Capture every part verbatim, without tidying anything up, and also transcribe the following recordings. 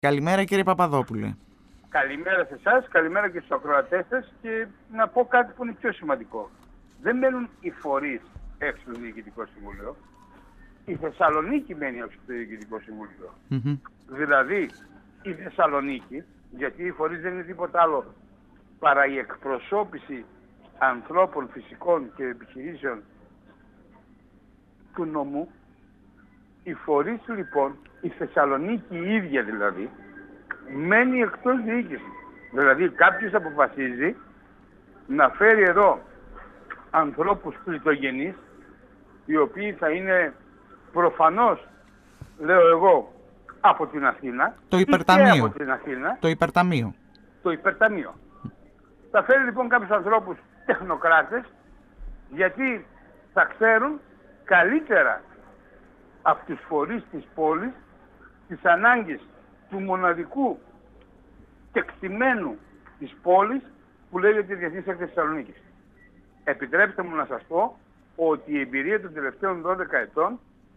Καλημέρα κύριε Παπαδόπουλε. Καλημέρα σε εσάς, καλημέρα και στους ακροατές σας και να πω κάτι που είναι πιο σημαντικό. Δεν μένουν οι φορείς έξω το Διοικητικό Συμβούλιο. Η Θεσσαλονίκη μένει έξω το Διοικητικό Συμβούλιο. Mm-hmm. Δηλαδή η Θεσσαλονίκη, γιατί οι φορείς δεν είναι τίποτα άλλο παρά η εκπροσώπηση ανθρώπων, φυσικών και επιχειρήσεων του νομού. Οι φορείς λοιπόν, η Θεσσαλονίκη η ίδια δηλαδή, μένει εκτός διοίκησης. Δηλαδή κάποιος αποφασίζει να φέρει εδώ ανθρώπους πληθογενείς, οι οποίοι θα είναι προφανώς, λέω εγώ, από την Αθήνα. Το υπερταμείο. Από την Αθήνα, το υπερταμείο. Το υπερταμείο. Θα φέρει λοιπόν κάποιους ανθρώπους τεχνοκράτες, γιατί θα ξέρουν καλύτερα από τους φορείς της πόλης τις ανάγκες του μοναδικού κεκτημένου της πόλης που λέγεται Διεθνής Έκθεση Θεσσαλονίκης. Επιτρέψτε μου να σας πω ότι η εμπειρία των τελευταίων δώδεκα ετών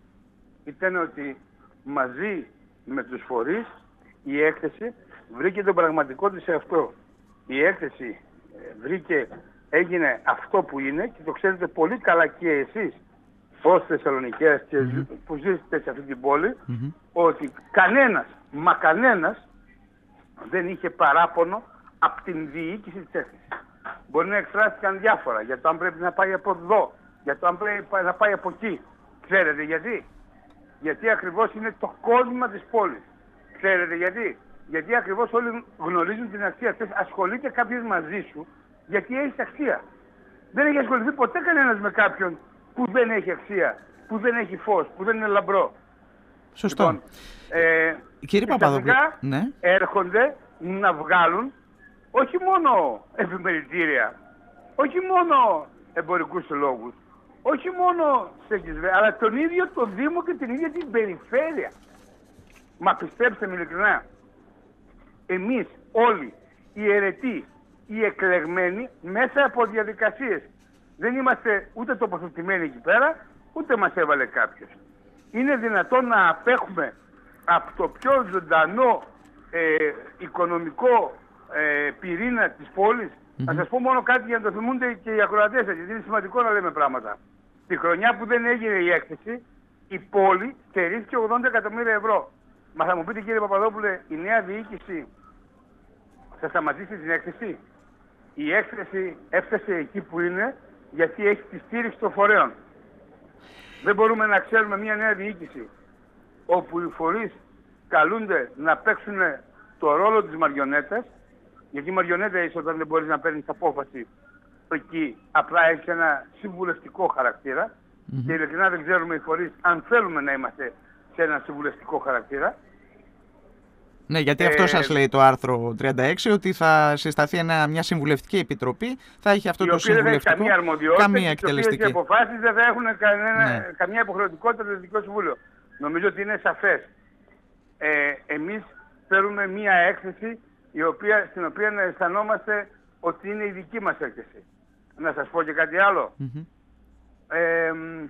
ήταν ότι μαζί με τους φορείς η έκθεση βρήκε τον πραγματικό της εαυτό. Η έκθεση βρήκε, έγινε αυτό που είναι και το ξέρετε πολύ καλά και εσείς ως Θεσσαλονικές και mm-hmm. που ζήσετε σε αυτή την πόλη, mm-hmm. ότι κανένας, μα κανένας δεν είχε παράπονο από την διοίκηση της έκθεσης. Μπορεί να εκφράστηκαν διάφορα για το αν πρέπει να πάει από εδώ, για το αν πρέπει να πάει από εκεί. Ξέρετε γιατί? Γιατί ακριβώς είναι το κόσμημα της πόλης. Ξέρετε γιατί? Γιατί ακριβώς όλοι γνωρίζουν την αξία αυτής. Ασχολείται κάποιος μαζί σου γιατί έχει αξία. Δεν έχει ασχοληθεί ποτέ κανένας με κάποιον που δεν έχει αξία, που δεν έχει φως, που δεν είναι λαμπρό. Σωστό. Λοιπόν, ε, Κύριε Παπαδόπουλε, ναι. έρχονται να βγάλουν όχι μόνο επιμελητήρια, όχι μόνο εμπορικούς λόγους, όχι μόνο σε εξισβέ, αλλά τον ίδιο το Δήμο και την ίδια την περιφέρεια. Μα πιστέψτε με ειλικρινά, εμείς όλοι οι αιρετοί, οι εκλεγμένοι, μέσα από διαδικασίες, δεν είμαστε ούτε τοποθετημένοι εκεί πέρα, ούτε μας έβαλε κάποιος. Είναι δυνατόν να απέχουμε από το πιο ζωντανό ε, οικονομικό ε, πυρήνα της πόλης. Mm-hmm. Να σας πω μόνο κάτι για να το θυμούνται και οι ακροατές, γιατί είναι σημαντικό να λέμε πράγματα. Τη χρονιά που δεν έγινε η έκθεση, η πόλη στερήθηκε ογδόντα εκατομμύρια ευρώ. Μα θα μου πείτε κύριε Παπαδόπουλε, η νέα διοίκηση θα σταματήσει την έκθεση? Η έκθεση έφτασε εκεί που είναι γιατί έχει τη στήριξη των φορέων. Δεν μπορούμε να ξέρουμε μια νέα διοίκηση όπου οι φορείς καλούνται να παίξουν το ρόλο της μαριονέτας, γιατί η μαριονέτα είσαι όταν δεν μπορείς να παίρνεις απόφαση εκεί, απλά έχει ένα συμβουλευτικό χαρακτήρα mm-hmm. και ειλικρινά δεν ξέρουμε οι φορείς αν θέλουμε να είμαστε σε ένα συμβουλευτικό χαρακτήρα. Ναι, γιατί αυτό ε, σας λέει το άρθρο τριάντα έξι, ότι θα συσταθεί ένα, μια συμβουλευτική επιτροπή, θα έχει αυτό το συμβουλευτικό, καμία αρμοδιότητα, καμία εκτελεστική. Οι αποφάσεις δεν θα έχουν κανένα, ναι. καμία υποχρεωτικότητα στο Διοικητικό Συμβούλιο. Νομίζω ότι είναι σαφές. Ε, εμείς θέλουμε μια έκθεση η οποία, στην οποία να αισθανόμαστε ότι είναι η δική μας έκθεση. Να σας πω και κάτι άλλο. Mm-hmm. Ε,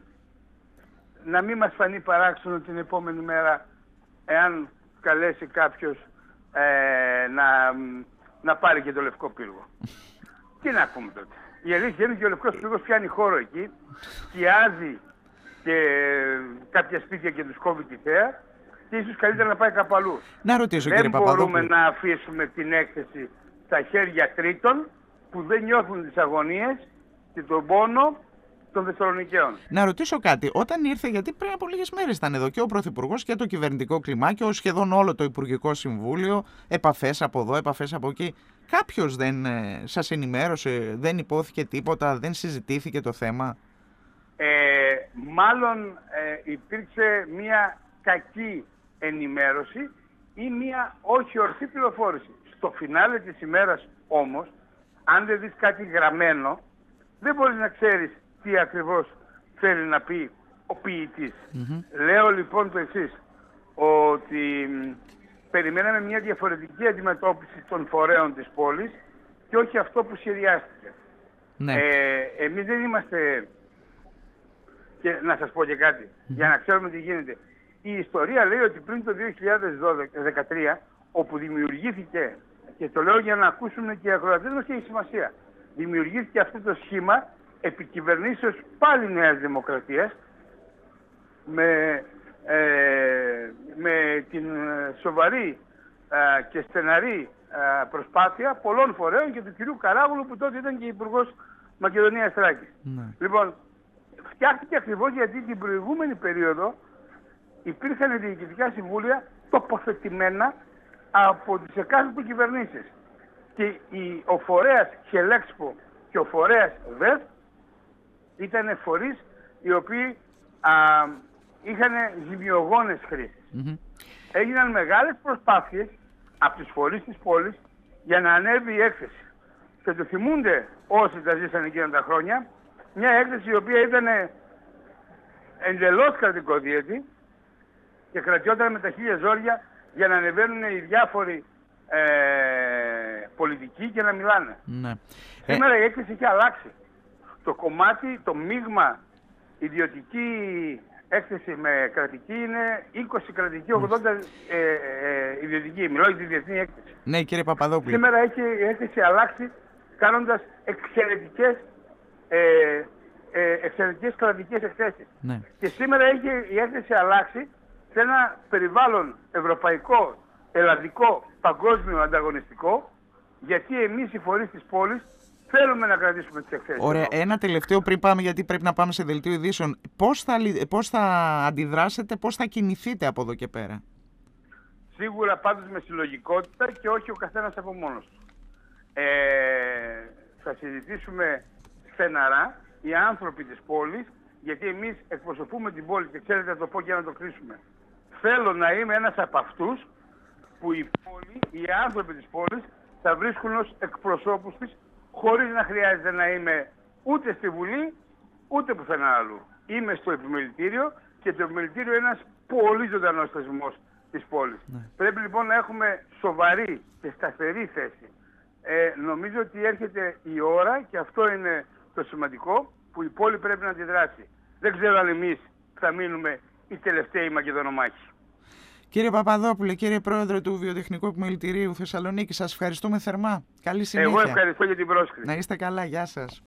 να μην μας φανεί παράξενο την επόμενη μέρα εάν καλέσει κάποιος ε, να, να πάρει και το λευκό πύργο. Τι να πούμε τότε? Η αλήθεια είναι και ο λευκός πύργος πιάνει χώρο εκεί, σκιάζει και κάποια σπίτια και τους κόβει τη θέα και ίσως καλύτερα να πάει κάπου αλλού. Να ρωτήσω, δεν κύριε Παπαδόπουλε. μπορούμε να αφήσουμε την έκθεση στα χέρια τρίτων που δεν νιώθουν τις αγωνίες και τον πόνο των Θεσσαλονικαίων. Να ρωτήσω κάτι. Όταν ήρθε, γιατί πριν από λίγες μέρες ήταν εδώ και ο Πρωθυπουργός και το κυβερνητικό κλιμάκιο, σχεδόν όλο το Υπουργικό Συμβούλιο, επαφές από εδώ, επαφές από εκεί. Κάποιος δεν ε, σας ενημέρωσε, δεν υπόθηκε τίποτα, δεν συζητήθηκε το θέμα? Ε, μάλλον ε, υπήρξε μια κακή ενημέρωση ή μια όχι ορθή πληροφόρηση. Στο φινάλε της ημέρας όμως, αν δεν δεις κάτι γραμμένο, δεν μπορείς να ξέρεις τι ακριβώς θέλει να πει ο ποιητής. Mm-hmm. Λέω λοιπόν το εξής, ότι περιμέναμε μια διαφορετική αντιμετώπιση των φορέων της πόλης και όχι αυτό που σχεδιάστηκε. Ναι. Ε, εμείς δεν είμαστε, και να σας πω και κάτι, mm-hmm. για να ξέρουμε τι γίνεται. Η ιστορία λέει ότι πριν το δύο χιλιάδες δεκατρία όπου δημιουργήθηκε, και το λέω για να ακούσουν και οι ακροατές μας και η σημασία, δημιουργήθηκε αυτό το σχήμα επικυβερνήσεως πάλι Νέας Δημοκρατίας, με, ε, με την σοβαρή ε, και στεναρή ε, προσπάθεια πολλών φορέων και του κυρίου Καράγουλου, που τότε ήταν και υπουργός Μακεδονίας Θράκης. Ναι. Λοιπόν, φτιάχτηκε ακριβώς γιατί την προηγούμενη περίοδο υπήρχαν διοικητικά συμβούλια τοποθετημένα από τις εκάστοτε κυβερνήσεις. Και η, ο φορέας Χελέξπο και ο φορέας ΒΕΘ ήταν φορείς οι οποίοι α, είχαν ζημιογόνες χρήσεις. Mm-hmm. Έγιναν μεγάλες προσπάθειες από τους φορείς της πόλης για να ανέβει η έκθεση. Και το θυμούνται όσοι τα ζήσαν εκείνα τα χρόνια, μια έκθεση η οποία ήταν εντελώς κρατικοδίαιτη και κρατιόταν με τα χίλια ζόρια για να ανεβαίνουν οι διάφοροι ε, πολιτικοί και να μιλάνε. Ναι. Σήμερα ε... η έκθεση έχει αλλάξει. Το κομμάτι, το μείγμα ιδιωτική έκθεση με κρατική είναι είκοσι κρατική, ογδόντα ε, ε, ιδιωτική. Μιλάω για τη διεθνή έκθεση. Ναι, κύριε Παπαδόπουλο. Σήμερα έχει η έκθεση αλλάξει κάνοντας εξαιρετικές, ε, ε, εξαιρετικές κρατικές εκθέσεις. Ναι. Και σήμερα έχει η έκθεση αλλάξει σε ένα περιβάλλον ευρωπαϊκό, ελλαδικό, παγκόσμιο, ανταγωνιστικό, γιατί εμείς οι φορείς της πόλης θέλουμε να κρατήσουμε τις εκθέσεις. Ωραία. Ένα τελευταίο πριν πάμε, γιατί πρέπει να πάμε σε δελτίο ειδήσεων. Πώς θα, πώς θα αντιδράσετε, πώς θα κινηθείτε από εδώ και πέρα? Σίγουρα πάντως με συλλογικότητα και όχι ο καθένας από μόνος του. Ε, θα συζητήσουμε στεναρά οι άνθρωποι της πόλης, γιατί εμείς εκπροσωπούμε την πόλη και ξέρετε να το πω και να το κρίσουμε. Θέλω να είμαι ένας από αυτούς που η πόλη, οι άνθρωποι της πόλης θα βρίσκουν ως εκπροσώπους της, χωρίς να χρειάζεται να είμαι ούτε στη Βουλή ούτε πουθενά άλλου. Είμαι στο επιμελητήριο και το επιμελητήριο είναι ένας πολύ ζωντανός θεσμός της πόλης. Ναι. Πρέπει λοιπόν να έχουμε σοβαρή και σταθερή θέση. Ε, νομίζω ότι έρχεται η ώρα, και αυτό είναι το σημαντικό, που η πόλη πρέπει να αντιδράσει. Δεν ξέρω αν εμείς θα μείνουμε οι τελευταίοι Μακεδονομάχοι. Κύριε Παπαδόπουλε, κύριε Πρόεδρε του Βιοτεχνικού Επιμελητηρίου Θεσσαλονίκη, σας ευχαριστούμε θερμά. Καλή συνέχεια. Εγώ ευχαριστώ για την πρόσκληση. Να είστε καλά, γεια σας.